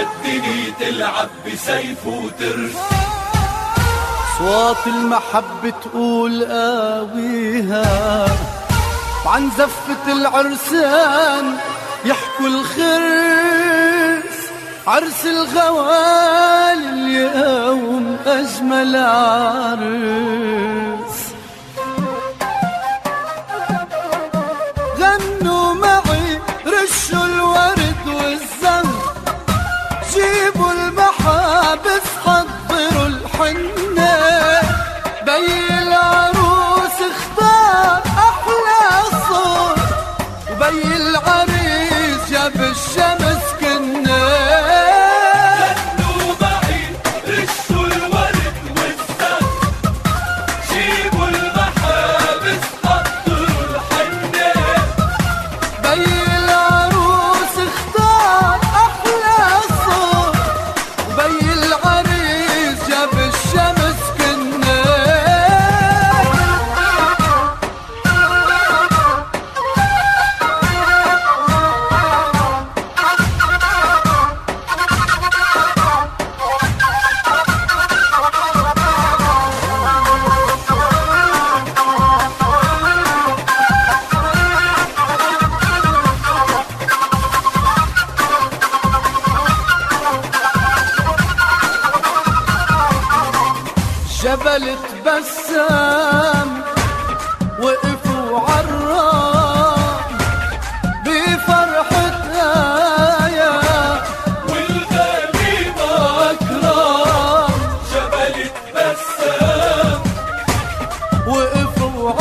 الدنيا تلعب بسيف وترس. أصوات المحبة تقول قاويها، وعن زفة العرسان يحكوا الخرس. عرس الغوالي اليوم أجمل عرس. غنوا معي رشوا الورد والزهر، جيبوا المحابس حضروا الحنة. بي العروس اختار أحلى صوت، وبي العريس جاب الشمس كنا. غنوا معي رشوا الورد والزهر، جيبوا المحابس حضروا الحنة. بي العروس اختار أحلى صوت، وبي العريس جاب الشمس كنا. جبل تبسم وقفوا عالرام بفرحة آية، والغالي أكرم. جبل تبسم وقفوا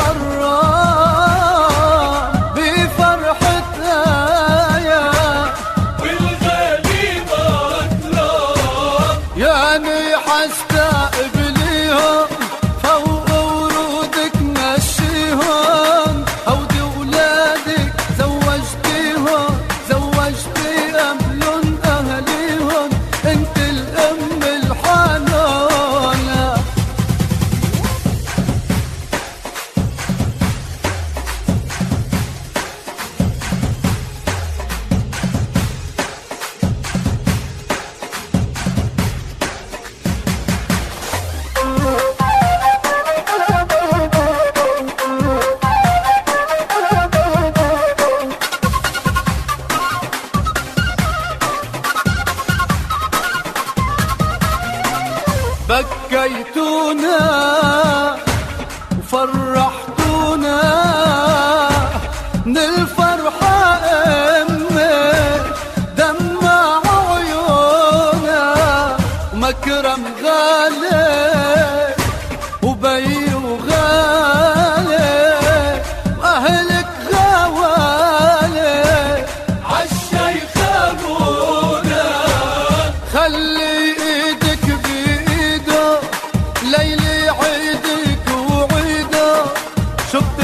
عالرام بفرحة آية، والغالي أكرم. يعني حستقبليهم فوق ورودك مشيهم. هودي ولادك زوجتيهم، زوجتي أملن أهليهم، انت الأم الحنونة. بكيتونا وفرحتونا من الفرحة أمي، دمع عيونا ومكرم غالي وبي وغالي، وأهلك غوالي عالشيخ أبونا. خلي ايدك بايده، ليلي عيدك وعيده. شفت